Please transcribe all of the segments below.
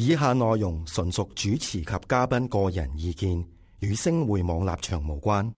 以下內容純屬主持及嘉賓個人意見，與星匯網立場無關。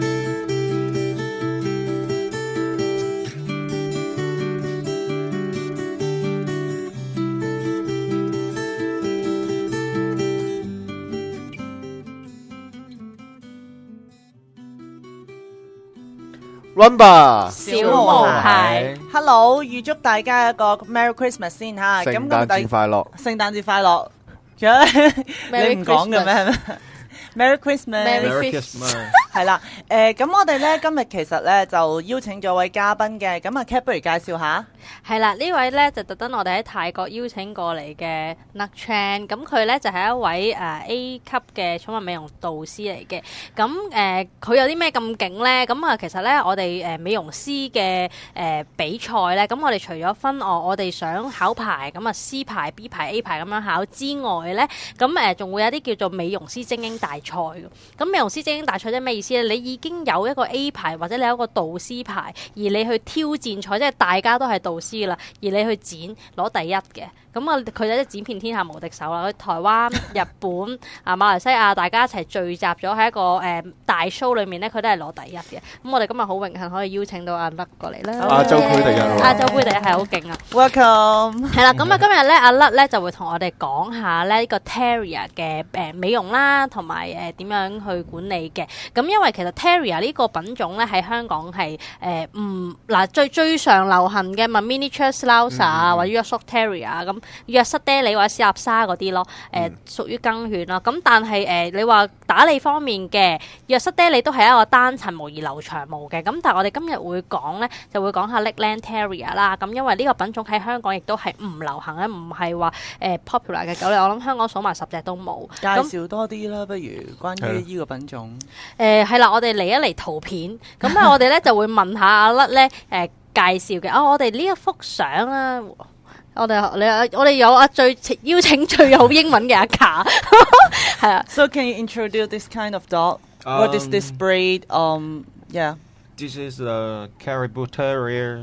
Rumba 小毛孩 ，Hello， 預祝大家一個 Merry Christmas 先嚇， 聖誕節快樂！ 聖誕節快樂！仲有你唔講嘅咩？Merry Christmas，Merry Christmas 係啦，咁我哋咧今日其實咧就邀請咗位嘉賓嘅，咁阿 Cat 不如介紹下。 係啦，呢位咧就特登我哋喺泰國邀請過嚟嘅 Nut Chan，咁佢咧就係一位A 級嘅寵物美容導師嚟嘅。咁佢有啲咩咁勁咧？咁其實咧我哋美容師嘅比賽咧，咁我哋除咗分我哋想考牌，咁C 牌、B 牌、A 牌咁樣考之外咧，咁仲會有啲叫做美容師精英大賽嘅。咁美容師精英大賽即係咩意思咧？你已經有一個 A 牌或者你有一個導師牌，而你去挑戰賽，即係大家都係導師啦，而你去剪攞第一嘅，咁佢就剪遍天下無敵手啦。去台灣、日本馬來西亞，大家一齊聚集咗喺一個大 show 裏面咧，佢都係攞第一嘅。咁我哋今日好榮幸可以邀請到阿甩過嚟啦。 亞洲杯第一， 亞洲杯第一係好勁啊 ！Welcome。 係啦，咁今日咧阿甩咧就會同我哋講下咧呢個 Terrier 嘅美容啦，同埋點樣去管理嘅。咁因為其實 Terrier 呢個品種咧喺香港係最常流行嘅咪 Miniature Schnauzer 啊，或者約瑟 Terrier 咁。約瑟爹利或者史納沙嗰啲咯，屬於梗犬啦。咁但係你話打理方面嘅約瑟爹利都係一個單層毛而留長毛嘅。咁但係我哋今日會講咧，就會講下 Lakeland Terrier 啦。咁因為呢個品種喺香港亦都係唔流行咧，唔係話popular 嘅狗類。我諗香港數埋10隻都冇。 介紹多啲啦，不如關於呢個品種。 係啦，我哋嚟一嚟圖片。咁我哋咧就會問下阿甩咧介紹嘅。我哋呢一幅相啦。我哋有最邀請最有英文嘅阿卡，係啊。 So can you introduce this kind of dog? What is this breed? Yeah. This is the Caribou Terriers.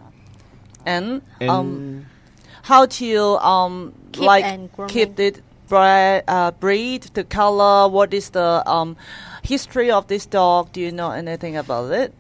And how to keep it breed, the color? What is the history of this dog? Do you know anything about it?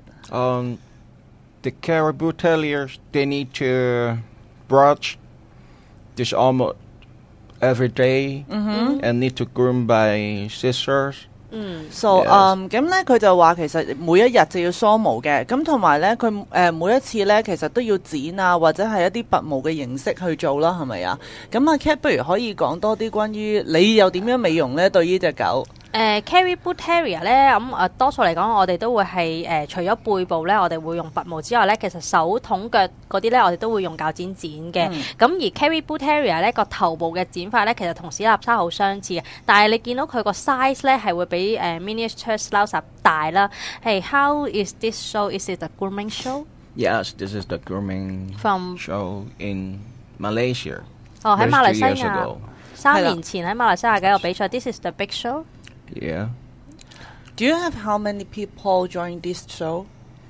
The Caribou Terriers, they need to brush this almost every day, and need to groom by scissors. So 咁咧佢就話其實每一日就要梳毛嘅，咁同埋咧佢每一次咧其實都要剪啊，或者係一啲拔毛嘅形式去做啦，係咪啊？咁阿 Cat 不如可以講多啲關於你又點樣美容咧對呢隻狗 ？Caribou Terrier 咧，咁多數嚟講，我哋都會係除咗背部咧，我哋會用拔毛之外咧，其實手筒腳嗰啲咧，我哋都會用鉸剪剪嘅。咁而 Caribou Terrier 咧個頭部嘅剪法咧，其實同史納沙好相似嘅，但係你見到佢個 size 咧係會比Miniature Schnauzer 大啦。How is this show? Is it a grooming show? Yes, this is the grooming show in Malaysia. 喺馬來西亞3年前喺馬來西亞嘅一個比賽。This is the big show. Yeah. Do you have how many people join this show?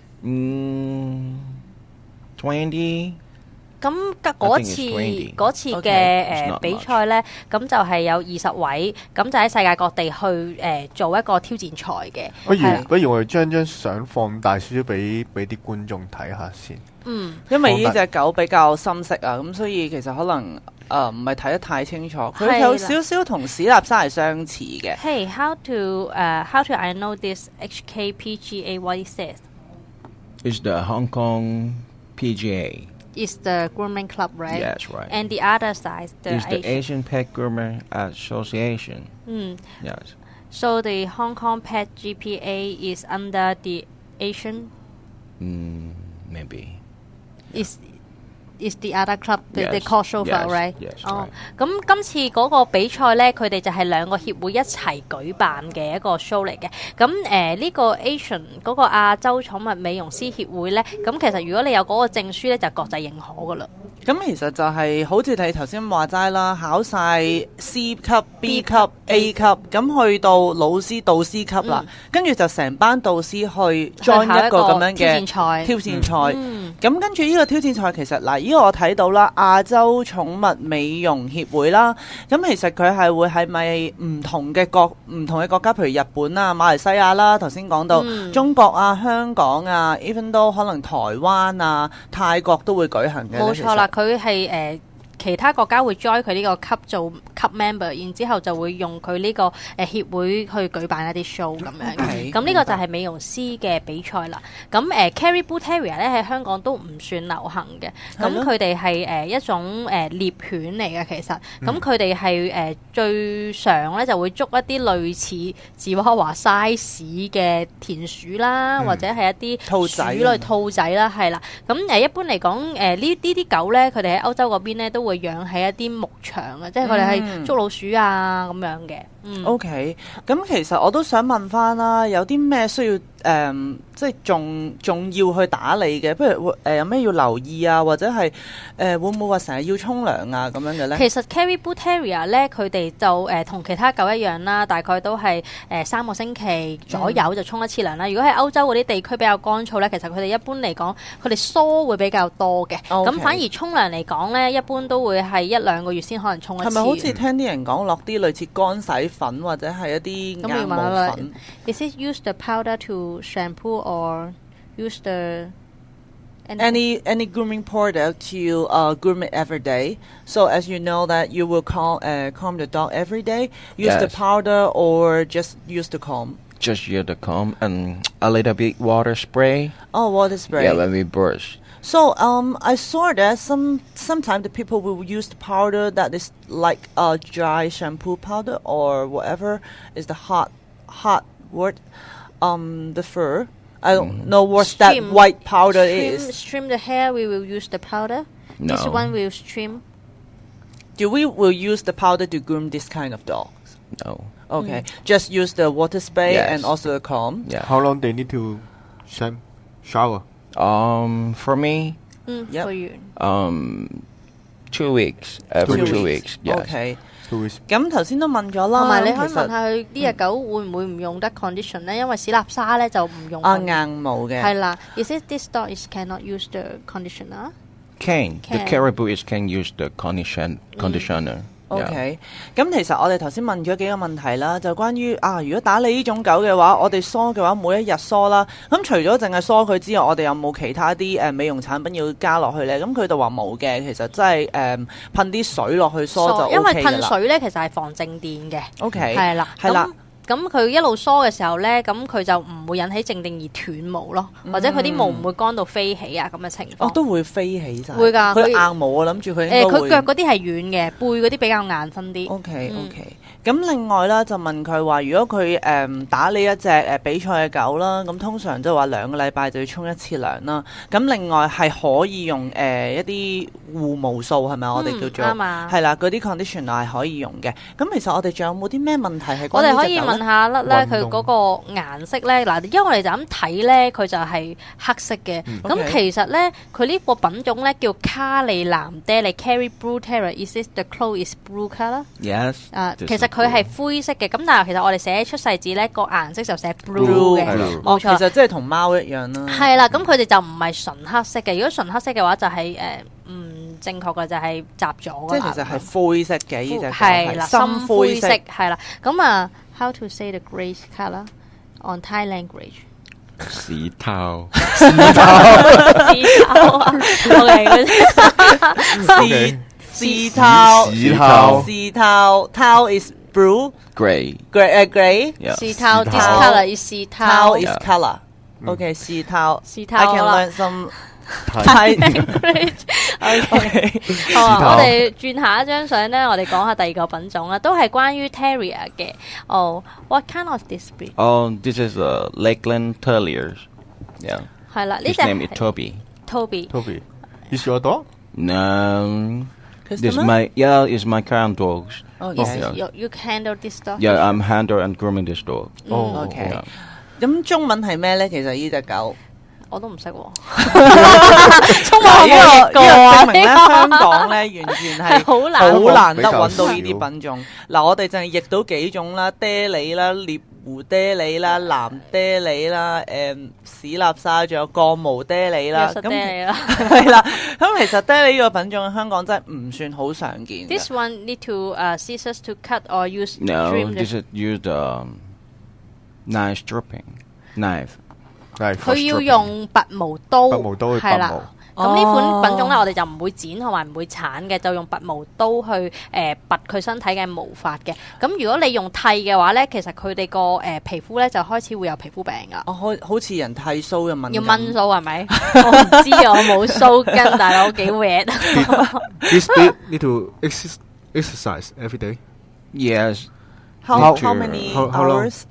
20. 咁嗰次嘅比賽咧，咁就係有20位，咁就喺世界各地去做一個挑戰賽嘅。 不如我哋將張相放大少少俾啲觀眾睇下先。 因為呢隻狗比較深色啊，咁所以其實可能唔係睇得太清楚。佢有少少同史納沙係相似嘅。 Hey, how to I know this HKPGA? What is this? It's the Hong Kong PGA. It's the grooming club, right? Yes, right. And the other side, it's the Asian Pet Grooming Association. Yes. So the Hong Kong Pet GPA is under the Asian? Maybe. Is the other club the crossover, right? Yes, 咁今次嗰個比賽咧，佢哋就係兩個協會一齊舉辦嘅一個 show 嚟嘅。咁呢個 Asian 嗰個亞洲寵物美容師協會咧，咁其實如果你有嗰個證書咧，就國際認可噶啦。 咁其實就係好似你頭先話齋啦，考晒 C 級、B 級、A 級，咁去到老師、導師級啦，跟住就成班導師去 join 一個咁樣嘅挑戰賽。 咁跟住呢個挑戰賽其實嗱，呢個我睇到啦，亞洲寵物美容協會啦，咁其實佢係會係咪唔同嘅國家，譬如日本啊、馬來西亞啦，頭先講到中國啊、香港啊 even 都可能台灣啊、泰國都會舉行嘅。 冇錯啦，佢係其他國家會 join 佢呢個級做級 member， 然之後就會用佢呢個協會去舉辦一啲 show 咁樣嘅。咁呢個就係美容師嘅比賽啦。咁Caribou Terrier 咧喺香港都唔算流行嘅。咁佢哋係一種獵犬嚟嘅其實。咁佢哋係最常咧就會捉一啲類似芝娃娃 size 嘅田鼠啦，或者係一啲鼠類兔仔啦，係啦。咁一般嚟講呢啲狗咧，佢哋喺歐洲嗰邊咧都會養喺一啲牧場啊，即係佢哋係捉老鼠啊咁樣嘅。 OK， 咁其實我都想問翻啦，有啲咩需要即係仲要去打理嘅？不如有咩要留意啊？或者係會唔會話成日要沖涼啊咁樣嘅咧？ 其實 Caribou Terrier 咧，佢哋就同其他狗一樣啦，大概都係3個星期左右就沖一次涼啦。如果喺歐洲嗰啲地區比較乾燥咧，其實佢哋一般嚟講，佢哋梳會比較多嘅。咁反而沖涼嚟講咧，一般都會係1-2個月先可能沖一次。係咪好似聽啲人講落啲類似乾洗粉或者係一啲硬毛粉 ？Is it use the powder to shampoo or use the any grooming product to groom it every day? So as you know that you will comb the dog every day. Use the powder or just use the comb? Just use the comb and a little bit water spray. Oh, water spray. Yeah, when we brush. So I saw that sometimes the people will use the powder that is like a dry shampoo powder or whatever is the hot word. The fur. I don't know what that white powder is. Trim the hair. We will use the powder. No. This one will trim. Do we will use the powder to groom this kind of dogs? No. Okay, just use the water spray Yes. and also the comb. Yeah. How long they need to shower? For me, Yep. For you. 2 weeks. Every 2 weeks. Yes. Okay. 2 weeks. 咁頭先都問咗啦， 同埋你可以其實問下佢呢隻狗會唔會唔用得 condition 咧？因為史納莎咧就唔用硬毛嘅。 係啦。Is it this dog is cannot use the conditioner? The caribou can use the conditioner. OK， 咁其實我哋頭先問咗幾個問題啦，就關於如果打理呢種狗嘅話，我哋梳嘅話每一日梳啦。咁除咗淨係梳佢之外，我哋有冇其他啲美容產品要加落去咧？咁佢就話冇嘅，其實真係噴啲水落去梳就 OK 㗎啦。 因為噴水咧其實係防靜電嘅。 OK， 係啦， 係啦。 咁佢一路梳嘅時候咧，咁佢就唔會引起靜電而斷毛咯，或者佢啲毛唔會乾到飛起啊咁嘅情況。 都會飛起晒。 會㗎， 佢硬毛我諗住佢應該會。 佢腳嗰啲係軟嘅，背嗰啲比較硬身啲。 OK。咁另外啦，就問佢話，如果佢打理一隻比賽嘅狗啦，咁通常都話2個禮拜就要沖一次涼啦。咁另外係可以用一啲護毛素係咪？我哋叫做係啦，嗰啲 conditioner 係可以用嘅。咁其實我哋仲有冇啲咩問題係關於隻狗咧？ 我哋可以問下甩咧，佢嗰個顏色咧，嗱，因為我哋就咁睇咧，佢就係黑色嘅。咁其實咧，佢呢個品種咧叫卡利藍爹利 Caribou Terrier。Is it the clothes is blue colour? Yes。 其實佢係灰色嘅，咁但係其實我哋寫出世紙咧個顏色就寫 blue 嘅，冇錯。 其實即係同貓一樣啦。 係啦，咁佢哋就唔係純黑色嘅。如果純黑色嘅話，就係唔正確嘅，就係雜咗。 即係其實係灰色嘅呢隻狗係啦，深灰色係啦。咁how to say the grey colour on Thai language？ สีเทา Tao is blue. Gray. Gray. Yeah. สีเทา this colour is สีเทา Tao is color. Okay, สีเทา. สีเทา I can learn some Thai language. Okay. 好啊，我哋轉下一張相咧，我哋講下第二個品種啦，都係關於 Terrier 嘅。What kind of this breed? This is a Lakeland Terrier. Yeah. 係啦，呢 His 隻 name is Toby. Toby. Is your dog? No. It's my current dogs. You handle this dog? Yeah, I'm handling and grooming this dog. OK. 咁中文係咩咧？其實呢隻狗我都唔識喎。 中文呢個證明咧，香港咧完全係好難得揾到呢啲品種。嗱，我哋淨係譯到幾種啦，爹利啦、獵湖爹利啦、藍爹利啦、史納沙，仲有鋼毛爹利啦。 約實爹利啦， 係啦。咁其實爹利呢個品種喺香港真係唔算好常見嘅。 This one need to scissors to cut or use No, trim this is used knife stripping knife. 佢要用拔毛刀， 拔毛刀去拔係啦毛。 咁呢款品種咧，我哋就唔會剪同埋唔會鏟嘅，就用拔毛刀去拔佢身體嘅毛髮嘅。咁如果你用剃嘅話咧，其實佢哋個皮膚咧就開始會有皮膚病噶。 好似人剃須嘅敏感。 要掹鬚係咪？我唔知啊，我冇鬚根，大佬幾 wet。 This bit need to exercise every day. Yes. How How many how long? hours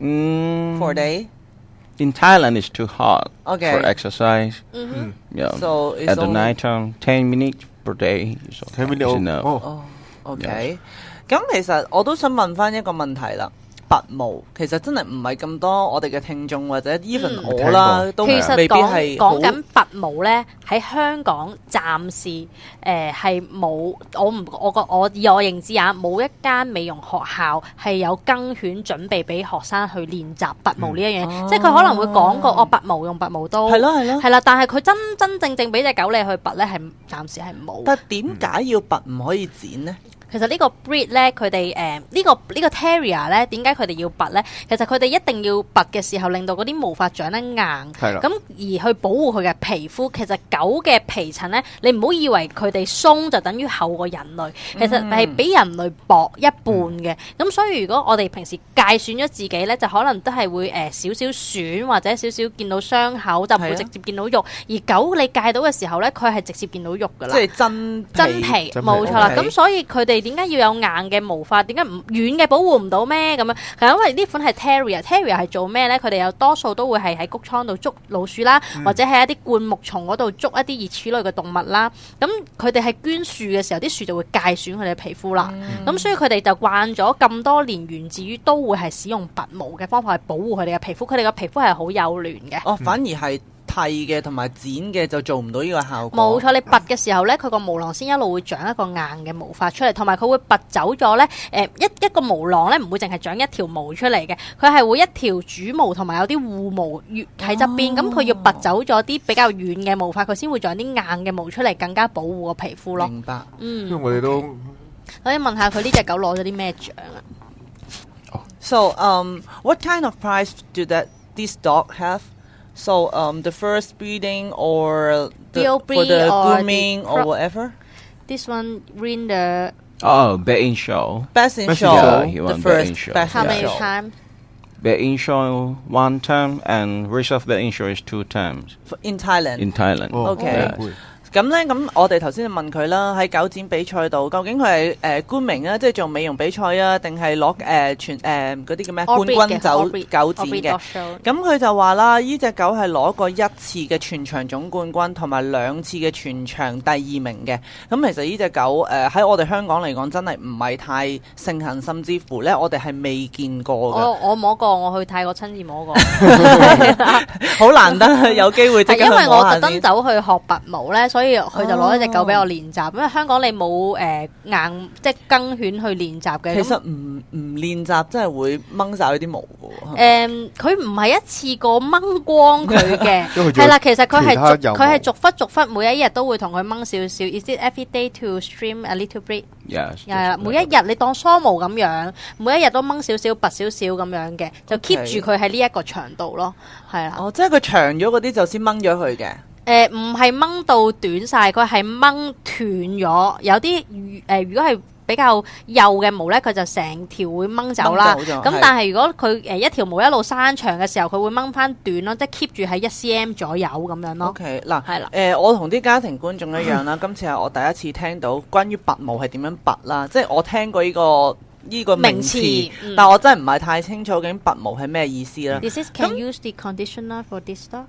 For for a day? In Thailand, it's too hot Okay. for exercise. Yeah. So it's At the only- night time, 10 minutes per day is okay. 10 minutes is enough. 哦， OK，咁其實我都想問翻一個問題啦。拔毛其實真係唔係咁多，我哋嘅聽眾或者 even 我啦，都其實未必係好講緊拔毛咧，喺香港暫時係冇，我以我認知啊，冇一間美容學校係有耕犬準備俾學生去練習拔毛呢一樣嘢，即係佢可能會講過拔毛用拔毛刀， 係咯係咯。 係啦，但係佢真正俾隻狗你去拔咧，係暫時係冇。 但點解要拔唔可以剪呢？ 其實呢個 breed 咧，佢哋呢個 terrier 咧，點解佢哋要拔咧？其實佢哋一定要拔嘅時候，令到嗰啲毛髮長得硬， 係啦咁而去保護佢嘅皮膚。其實狗嘅皮層咧，你唔好以為佢哋鬆就等於厚過人類，其實係比人類薄一半嘅。咁所以如果我哋平時界選咗自己咧，就可能都係會少少損或者少少見到傷口，就唔會直接見到肉。而狗你界到嘅時候咧，佢係直接見到肉㗎啦。 即係真真皮冇錯啦， OK 咁所以佢哋點解要有硬嘅毛髮？點解唔軟嘅保護唔到咩？咁樣係因為呢款係 terrier 係做咩咧？佢哋有多數都會係喺谷倉度捉老鼠啦，或者喺一啲灌木叢嗰度捉一啲熱齒類嘅動物啦。咁佢哋係捐樹嘅時候，啲樹就會界損佢哋嘅皮膚啦。咁所以佢哋就慣咗咁多年，源自於都會係使用拔毛嘅方法去保護佢哋嘅皮膚。佢哋嘅皮膚係好幼嫩嘅。 哦，反而係剃嘅同埋剪嘅就做唔到呢個效果。 冇錯，你拔嘅時候咧，佢個毛囊先一路會長一個硬嘅毛髮出嚟，同埋佢會拔走咗咧。一個毛囊咧唔會淨係長一條毛出嚟嘅，佢係會一條主毛同埋有啲護毛喺側邊。咁佢要拔走咗啲比較軟嘅毛髮，佢先會長啲硬嘅毛出嚟，更加保護個皮膚咯。 明白。 因為我哋都可以問下佢呢隻狗攞咗啲咩獎啊？ So, what kind of price do this dog have? So, the first breeding or The old for the breed or grooming the or crop? whatever? This one win the Oh, bet-in show. Best in Best show, Yeah, he the won first bet-in show. best how in many show. time? Bet-in show one time and reserve bet-in show is 2 times In Thailand. in Thailand. 哦 Okay. 會咁咧，咁我哋頭先就問佢啦，喺狗展比賽度，究竟佢係grooming啊，即係做美容比賽啊，定係攞全嗰啲叫咩冠 All breed 嘅軍走 all breed 狗展 all breed 嘅 dog show？ 咁佢就話啦，呢隻狗係攞過1次嘅全場總冠軍，同埋2次嘅全場第2名嘅。咁其實呢隻狗喺我哋香港嚟講，真係唔係太盛行，甚至乎咧，我哋係未見過嘅， 我摸過，我去泰國親自摸過。 好難得有機會即刻去係因為我特登摸下先。 走去學拔毛咧，所以佢就攞一隻狗俾我練習。因為香港你冇硬即係耕犬去練習嘅。 其實咁唔練習真係會掹晒佢啲毛嘅喎。 佢唔係一次過掹光佢嘅， 因為佢仲有係啦。其實佢其他有毛係逐忽逐忽，每一日都會同佢掹少少。Is it every day to trim a little bit？ Yes. 係啦，每一日你當梳毛咁樣，每一日都掹少少、拔少少咁樣嘅，就 keep 住佢喺呢一個長度咯，係啦。 哦，即係佢長咗嗰啲就先掹咗佢嘅。 唔係掹到短晒，佢係掹斷咗。有啲如果係比較幼嘅毛咧，佢就成條會掹走啦。 掹走咗咁但係如果佢一條毛一路生長嘅時候，佢會掹翻短咯，即係 keep 住喺1 cm 左右咁樣咯。 OK，嗱， 係啦我同啲家庭觀眾一樣啦。今次係我第一次聽到關於拔毛係點樣拔啦，即係我聽過呢個名名詞詞， 但我真係唔係太清楚究竟拔毛係咩意思啦。 This is can use the conditioner for this dog。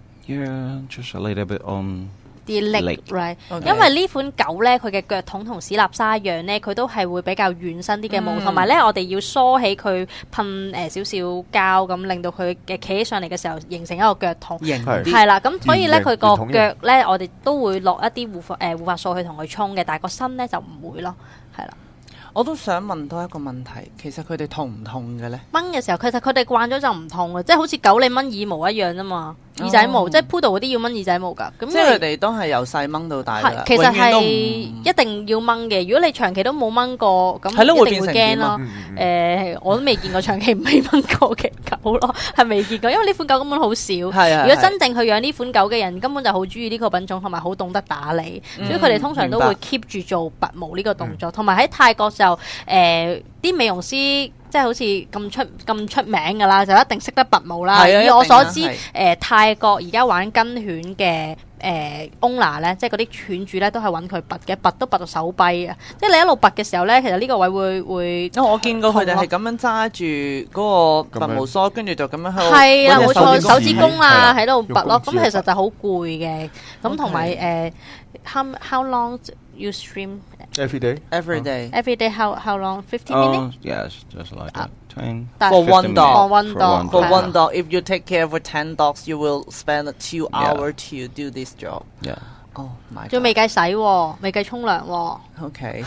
Yeah, just a little bit on 啲力 Leg right， OK 因為呢款狗咧，佢嘅腳筒同史納沙一樣咧，佢都係會比較軟身啲嘅毛，同埋咧我哋要梳起佢噴少少膠咁，令到佢嘅企起上嚟嘅時候形成一個腳筒。 係型啲。 係啦，咁所以咧圓佢個圓筒腳咧，我哋都會落一啲護髮素去同佢沖嘅，但係個身咧就唔會咯，係啦。 我都想問多一個問題，其實佢哋痛唔痛嘅咧？ 掹嘅時候，其實佢哋慣咗就唔痛嘅，即係好似狗你掹耳毛一樣啫嘛。耳仔毛，即係 Poodle 嗰啲要掹耳仔毛㗎。咁即係佢哋都係由細掹到大㗎啦。 其實係永遠一定要掹嘅。如果你長期都冇掹過，咁一定會驚咯。我都未見過長期未掹過嘅狗咯，係未見過，因為呢款狗根本好少。如果真正去養呢款狗嘅人，根本就好中意呢個品種，同埋好懂得打理，所以佢哋通常都會 keep 住做拔毛呢個動作。同埋喺泰國就啲美容師。即係好似咁出名㗎啦，就一定識得拔毛啦。以我所知，泰國而家玩跟犬嘅owner 咧，即係嗰啲犬主咧，都係揾佢拔嘅，拔都拔到手跛啊！即係你一路拔嘅時候咧，其實呢個位會我見過佢哋係咁樣揸住嗰個拔毛梳，跟住就咁樣喺度。 係啦，冇錯，手指公啊喺度拔咯。咁其實就好攰嘅。咁同埋how long you stream? Every day. Every day. Every day. How long? 15 minutes? Yes, just like that. 10. For one dog. For one dog. For one dog. If you take care of 10 dogs, you will spend 2 hours to do this job. Yeah. Oh my god. 仲未計洗喎，未計沖涼喎。 Okay.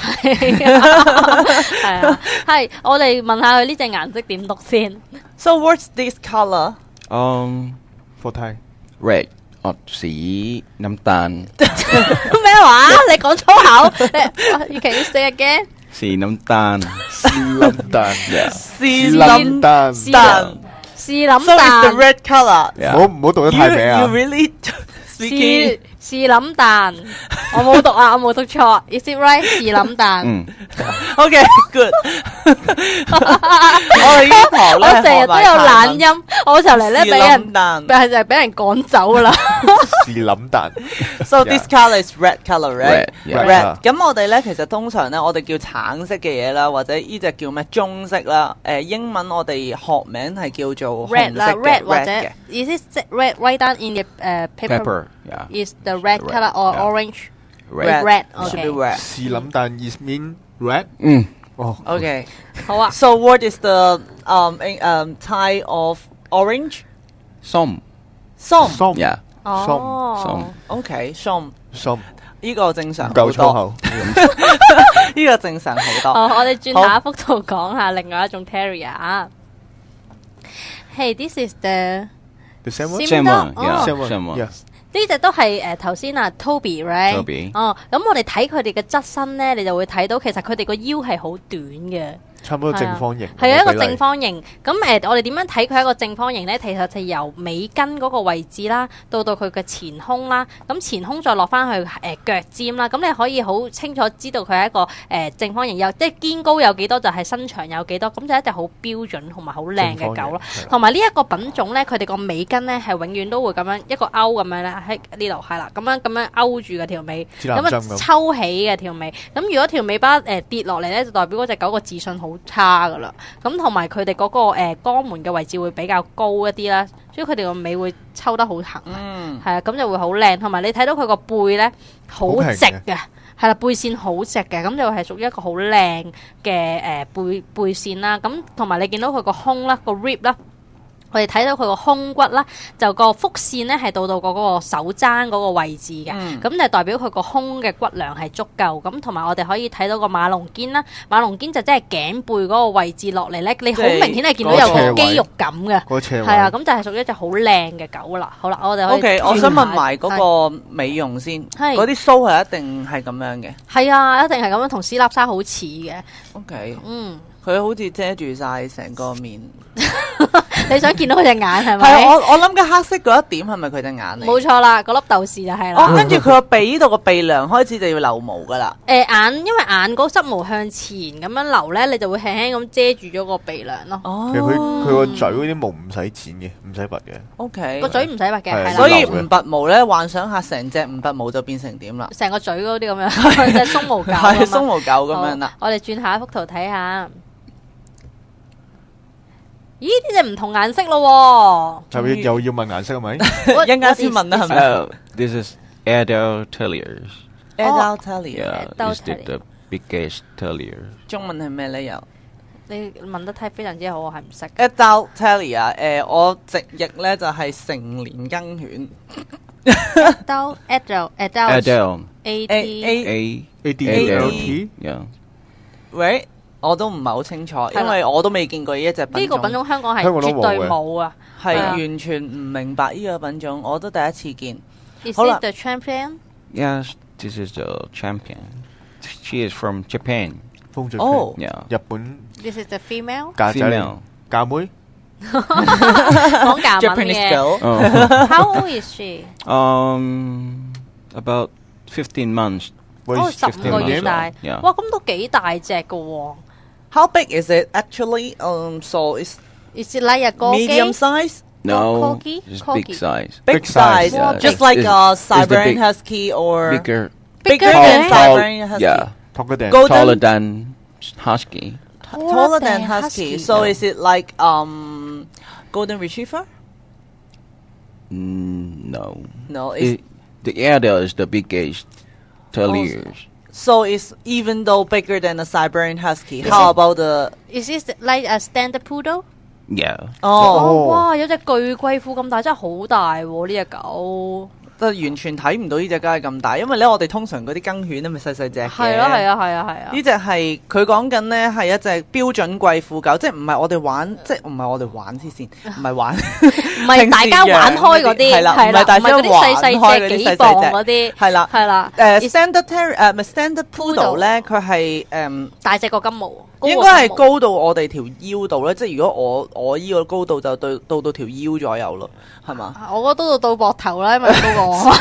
係啊，係。我哋問下佢呢隻顏色點讀先。 So what's this color? For Thai. Red. สีน้ำตาล咩話？你講粗口？You can you say again？ สีน้ำตาล So it's the red color. 唔好讀得太名啊 You really speaking 士林蛋，我冇讀啊，我冇讀錯。Is it right？ 士林蛋。 Okay, good. 我哋呢堂咧， 我成日都有懶音，我就嚟咧俾人， 蛋， 但係就係俾人趕走噶啦。 士林蛋。 So this color is red color, right? Red. 咁我哋咧其實通常咧，我哋叫橙色嘅嘢啦，或者呢隻叫咩棕色啦。英文我哋學名係叫做 red 啦，red 或者嘅。 Is it red right down in the paper? Yeah. Is the red color or orange? Red. Should be Okay. red. 士林蛋 is mean red. Okay. 好啊。 So what is the type of orange? ส้มส้ม Yeah. 哦。 OK，ส้心呢個正常好夠粗多， 口。 呢個正常好多。 哦，我哋轉下一幅圖講下另外一種 terrier。Hey, this is the The same one. Same Same one. dog? Yeah. Same one. Same one. Yes. 呢隻都係頭先啊 Toby，right？ Toby 哦，咁我哋睇佢哋嘅側身咧，你就會睇到其實佢哋個腰係好短嘅。 差唔多正方形。 係啊，一個比例正方形。咁我哋點樣睇佢係一個正方形咧？其實就由尾根嗰個位置啦，到佢嘅前胸啦，咁前胸再落翻去腳尖啦。咁你可以好清楚知道佢係一個正方形，有即係肩高有幾多就係身長有幾多，咁就一隻好標準同埋好靚嘅狗咯。同埋呢一個品種咧，佢哋個尾根咧係永遠都會咁樣一個勾咁樣咧喺呢度係啦，咁樣勾住嘅條尾，咁啊抽起嘅條尾。咁如果條尾巴跌落嚟咧，就代表嗰隻狗個自信好差噶啦，咁同埋佢哋嗰個肛門嘅位置會比較高一啲啦，所以佢哋個尾會抽得好行，係啊，咁就會好靚。同埋你睇到佢個背咧好直嘅，係啦，背線好直嘅，咁就係屬於一個好靚嘅背線啦。咁同埋你見到佢個胸啦，個 rib 啦。我哋睇到佢個胸骨啦，就個腹線咧係到嗰個手踭嗰個位置嘅，咁就代表佢個胸嘅骨量係足夠。咁同埋我哋可以睇到個馬龍肩啦，馬龍肩就即係頸背嗰個位置落嚟咧，你好明顯係見到有個肌肉感嘅，係啊，咁就係屬於一隻好靚嘅狗啦。好啦，我哋可以 OK， 我想問埋嗰個美容先，嗰啲鬚係一定係咁樣嘅？ 係啊，一定係咁樣，同斯納莎好似嘅。 OK，佢好似遮住晒成個面。 你想見到佢隻眼係咪？ 係我諗嘅黑色嗰一點係咪佢隻眼嚟？ 冇錯啦，嗰粒豆豉就係啦。 跟住佢個鼻度個鼻梁開始就要留毛噶啦。 眼因為眼嗰執毛向前咁樣流咧，你就會輕輕咁遮住咗個鼻梁咯。 其實佢個嘴嗰啲毛唔使剪嘅，唔使拔嘅。 OK， 個嘴唔使拔嘅，係啦。 所以唔拔毛咧，幻想下成隻唔拔毛就變成點啦？ 成個嘴嗰啲咁樣，隻鬆毛狗。 係鬆毛狗咁樣啦。 我哋轉下一幅圖睇下。咦，呢隻唔同顏色咯喎！ 係咪又要問顏色係咪？ 一陣間先問啦，係咪 ？This is Airedale Terriers. Airedale Terrier. Yeah, is the biggest terrier. 中文係咩咧？又你問得非常之好，我係唔識。 Airedale Terrier，我直譯咧就係成年梗犬。 Airedale A D A D L T. Yeah. Right. 我都唔係好清楚，因為我都未見過呢一隻品種。 呢個品種香港係香港都冇嘅絕對冇啊。 係係啊完全唔明白呢個品種，我都第一次見。 Is 好啦 it the champion？ Yes, this is the champion. She is from Japan. 風最哦 Yeah. 日本 This is the female。 架仔嚟 Female. 架妹講假文 Japanese 嘅。 girl， Oh. How old is she？ About 15 months. 喂哦，15個月大。 Yeah. 哇，咁都幾大隻㗎喎。 How big is it actually? So it's Is it like a medium corgi？ size, No, Corgi? it's Corgi. big size. big Big size, size, yeah. just It's- like a it's the Siberian big- Husky or Bigger, bigger Tall- than tall- Siberian Husky. yeah, 托個頂 Golden- taller than husky. Taller than husky. So Yeah. is it like golden retriever? No. No, it's The Airedale is the biggest terriers. so it's even though bigger than a Siberian Husky. Is How it- about the Is it like a standard poodle？ Yeah. 哦？ 哦，哇，有隻巨貴婦咁大，真係好大喎！呢只狗。 都完全睇唔到呢只梗係咁大，因為咧我哋通常嗰啲梗犬咧咪細細隻嘅。 係啊係啊係啊係啊。 呢只係佢講緊呢係一隻標準貴婦狗，即係唔係我哋玩，即係唔係我哋玩先先，唔係玩， 唔係大家玩開嗰啲， 係啦， 係啦， 唔係大家嗰啲玩細細隻幾開嗰啲細磅細隻， 嗰啲， 係啦係啦。 standard terrier 唔係 standard poodle 咧，佢係大隻個金毛， 應該係高到我哋條腰度咧，即係如果我依個高度就到條腰左右咯，係嘛？ 我覺得到膊頭啦，因為高過我。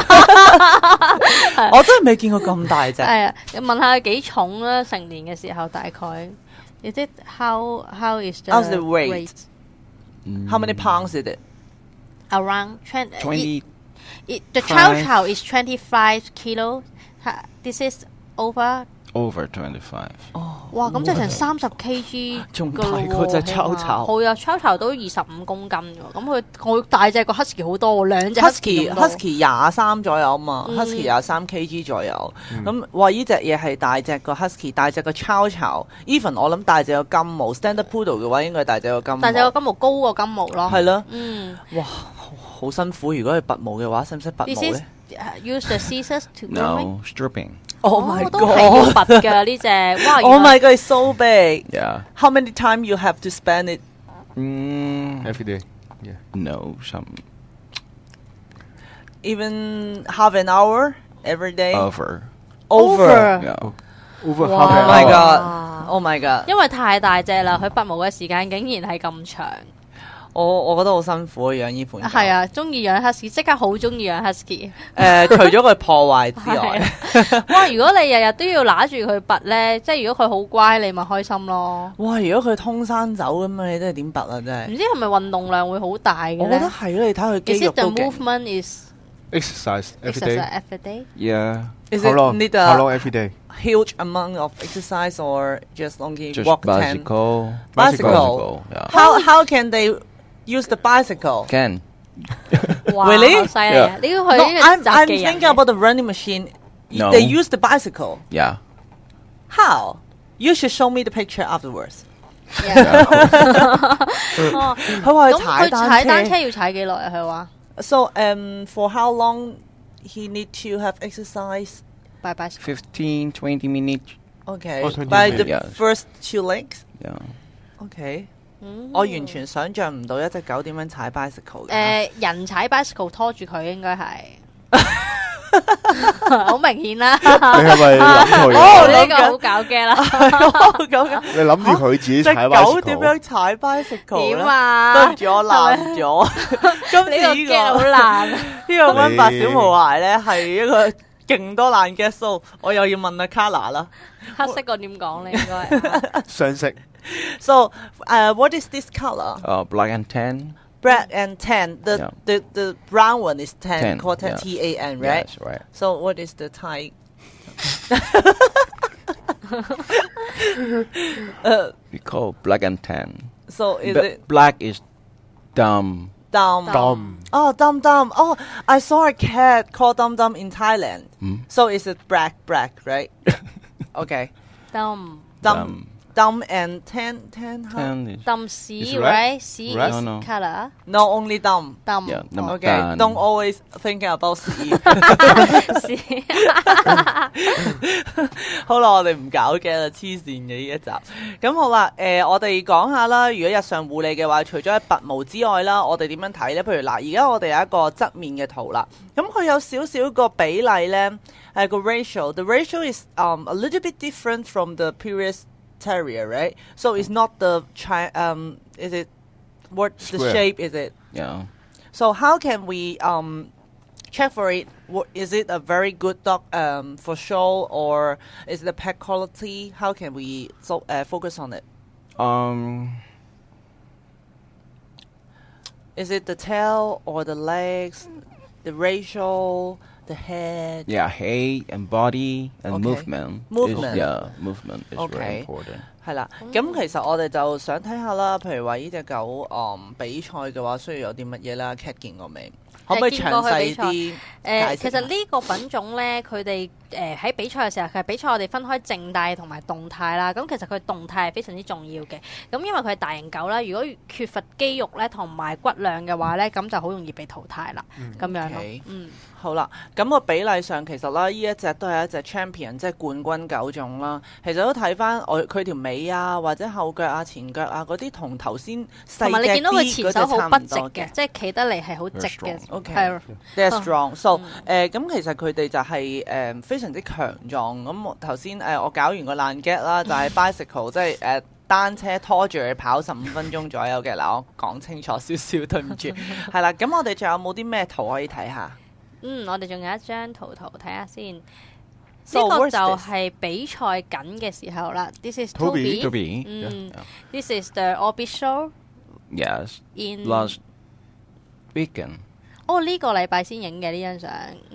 我真係未見過咁大隻。 係啊，問下佢幾重啦？成年嘅時候大概，Is it how is How's the weight? weight? How many pounds is it? Around 20. The chow chow is 25 kilo. This is over. Over 25. 哇，咁即係成30 kg 仲㗎咯喎大過隻起碼 chow chow 係啊，chow chow 都25公斤㗎喎，咁佢大隻過 husky 好多喎，兩隻 husky 咁多 Husky 23左右啊嘛嗯 ，Husky 23 kg 左右。咁哇，呢只嘢係大隻個 Husky，大隻個 chow chow。Even 我諗大隻個金毛 Standard Poodle 嘅話，應該係大隻個金毛。 大隻個金毛高過金毛咯。 係咯， 嗯哇，好辛苦。如果係拔毛嘅話，使唔使拔毛 ，This is 咧 use the scissors to grooming。 No, stripping. ？Oh my 都係要 god！Oh 拔㗎呢只，哇 Oh my god! It's so big. Yeah. How many time you have to spend it? every day No, some Even half an hour every day. over. Over. Yeah. over Wow. half Oh an my hour god! Oh my god! 因為太大隻啦，佢拔毛嘅時間竟然係咁長。 我覺得好辛苦養呢款狗。 係啊，中意養 husky，即刻好中意養 husky。 除咗佢破壞之外， 哇！如果你日日都要揦住佢拔咧，即係如果佢好乖，你咪開心咯。 哇！如果佢通山走咁樣，你真係點拔啊？真係。 唔知係咪運動量會好大嘅我覺得咧係咯，你睇佢肌 ？Is 肉 it the 都勁。 movement is exercise every exercise day every day？ Yeah. Is how it long need how a long every day huge amount of exercise or just only Just walk 10? bicycle. Bicycle. Yeah. How can they use the bicycle? Can. 哇！ Really？ 好犀利啊！呢個 No, 佢呢 I'm 個 I'm 雜技人 thinking about the running machine. No. They use the bicycle. Yeah. How? You should show me the picture afterwards. 哦佢話咁佢踩佢踩單單車。 車要踩幾耐啊？佢話 So for how long he need to have exercise? 拜拜。 15, 20 minutes. Okay, Oh, 20 by the minutes. first 2 legs. Yeah. Okay. 嗯我完全想像唔到一隻狗點樣踩 bicycle 嘅。 人踩 bicycle 拖住佢應該係好明顯啦。 你係咪諗錯哦嘢？ 呢個好搞驚啦。 咁你諗住佢自己隻踩狗點 bicycle？ 樣踩 bicycle 點咧？ 啊？ 對唔住，我爛咗。今次呢個呢 get 好個難。 呢個温白小毛孩咧係一個勁多爛 get so，我又要問阿 Carla 啦。 黑色個點講咧？應該相識 So, what is this color? Black and tan. Black and tan. Yeah. The brown one is tan, Tan, called yeah. TAN, right? Yes, right. So, what is the type? We call black and tan. So, is But it black is dumb. Dum? Dum Oh, Dum Dum. Oh, I saw a cat called Dum Dum in Thailand. So, is it black, right? Okay. 抌 Dum and tan, huh? Tan is 抌屎 Is red? right？屎 Red? is No, no. color。 No, only Dum. 抌 yeah, no, Okay, tan. don't always think about 屎。 屎。 好啦，我哋唔搞嘅啦，黐線嘅呢一集。咁好啦，我哋講下啦。如果日常護理嘅話，除咗喺拔毛之外啦，我哋點樣睇呢？譬如嗱，而家我哋有一個側面嘅圖啦，咁佢有少少個比例呢，個 ratio。The ratio is a little bit different from the previous terrier, right? So it's not the is it what the Square. shape is it? Yeah. So how can we check for it? Is it a very good dog for show, or is it the pet quality? How can we focus on it? Is it the tail or the legs, the ratio, the head? Yeah, height and body and Okay. movement. Movement. Movement is Okay. very important. 係啦，咁其實我哋就想睇下啦，譬如話呢只狗比賽嘅話，需要有啲乜嘢啦 ？Cat 見過未？可唔可以詳細啲解釋其實呢個品種咧，佢哋喺比賽嘅時候，其實比賽我哋分開靜態同埋動態啦。咁其實佢動態係非常之重要嘅。咁因為佢係大型狗啦，如果缺乏肌肉咧同埋骨量嘅話咧，咁就好容易被淘汰啦。咁樣咯 OK 嗯。 好啦，咁個比例上其實啦，呢一隻都係一隻 champion，即係冠軍狗種啦。其實都睇翻佢條尾啊，或者後腳啊、前腳啊嗰啲，同頭先細同埋你見到佢前手好筆直嘅嘅，即係企得嚟係好直嘅 Very。 OK 係 They're strong，so 咁其實佢哋就係非常之強壯。咁我頭先我搞完個爛 get 啦，就係 bicycle， 即係單車拖住佢跑15分鐘左右嘅。嗱，我講清楚少少，對唔住。係啦，咁我哋仲有冇啲咩圖可以睇下？ 我哋仲有一張圖睇下先。呢 So 個 what's 就 this？ 係比賽緊嘅時候啦。This is Toby Toby。This is the Orbit Show Yes. in Last weekend. 呢個禮拜先影嘅呢張相。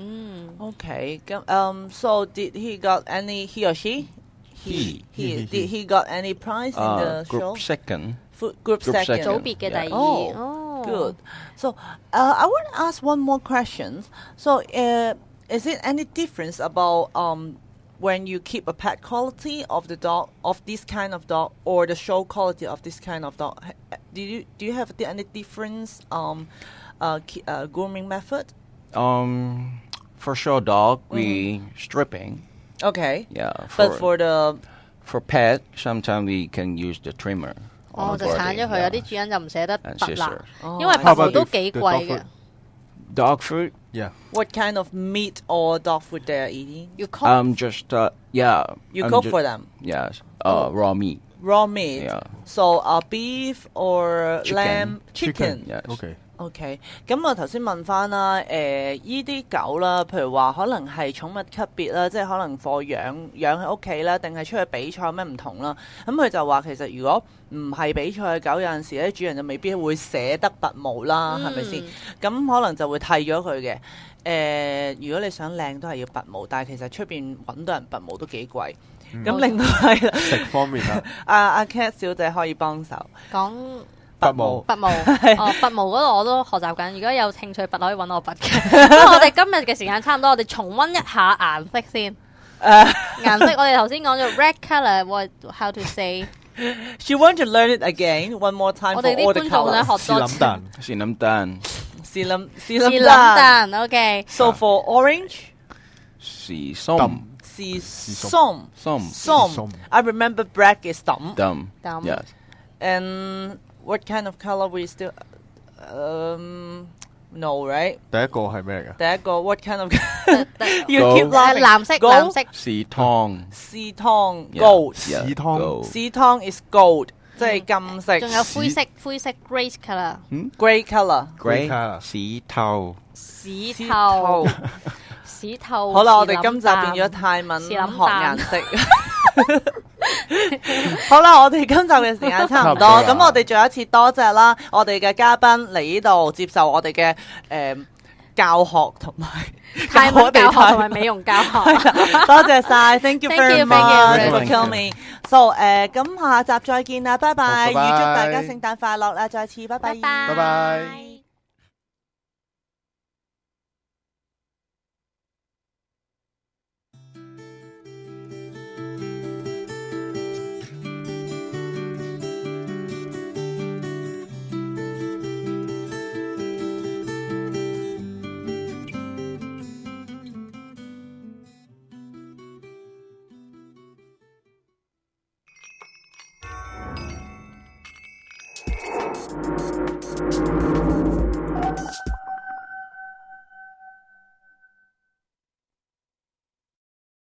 OK，咁so did he got any he or she？ He. Did he got any prize in the show? Group second. Group Group second. 組別嘅第二。 Oh, good. So, I want to ask one more question. So, is it any difference about when you keep a pet quality of the dog, of this kind of dog, or the show quality of this kind of dog? Do you have any difference grooming method? For show dog, we stripping. Okay. Yeah. But for the for pet, sometimes we can use the trimmer. 就鏟咗佢，有啲主人就唔捨得 And 拔啦 scissors.， 因為拔毛都幾貴嘅。 Dog food. Yeah. what kind of meat or dog food they are eating? You cook Just yeah. You I'm cook ju- for them. Yes. Raw meat. Raw meat. Yeah. So beef or Chicken. lamb, chicken. Yes. OK， OK，咁我頭先問翻啦，依啲狗啦，譬如話可能係寵物級別啦，即係可能貨養喺屋企啦，定係出去比賽有咩唔同啦？咁佢就話其實如果唔係比賽嘅狗，有陣時咧主人就未必會捨得拔毛啦，係咪先？咁可能就會剃咗佢嘅。如果你想靚都係要拔毛，但係其實出邊揾到人拔毛都幾貴。咁另外食方面啦， 阿 Cat 小姐可以幫手講拔毛拔毛，拔毛嗰度我都學習緊。如果有興趣拔，可以揾我拔嘅。不過我哋今日嘅時間差唔多，我哋重溫一下顏色先。顏色我哋頭先講咗 red colour，what how to say？ She want to learn it again one more time 我 for 哋啲 all the 觀眾咧 colours. 學多次。 Sinamtan. 是是林冷淡，OK。 So for orange, Si som. 是松 Som. 松。I remember black is dumb. Dum. Dum. Yes. And what kind of color we still? No, right? 第一個係咩嚟㗎？ 第一個 what kind of? ，Gold You keep laughing. 藍色， Gold? 藍色。 Si tong. 試湯 Yeah. gold. Yeah. Si tong. Gold. 試湯 is gold，即係金色。 仲有灰色 grey colour。 grey color。 Gray. color. Si tau. 屎屎透透。 屎透。 好啦，我哋今集變咗泰文學是諗顏色。好啦，我哋今集嘅時間差唔多， 差唔多啦咁我哋再一次多謝啦，我哋嘅嘉賓嚟呢度接受我哋嘅教學同埋泰文教學同埋埋美容教學。 多謝晒 ，thank you Thank very you, thank you, much thank for you. coming。So 咁下集再見啦，拜拜，預好拜拜祝大家聖誕快樂啦，再次拜拜， 拜拜。 拜拜。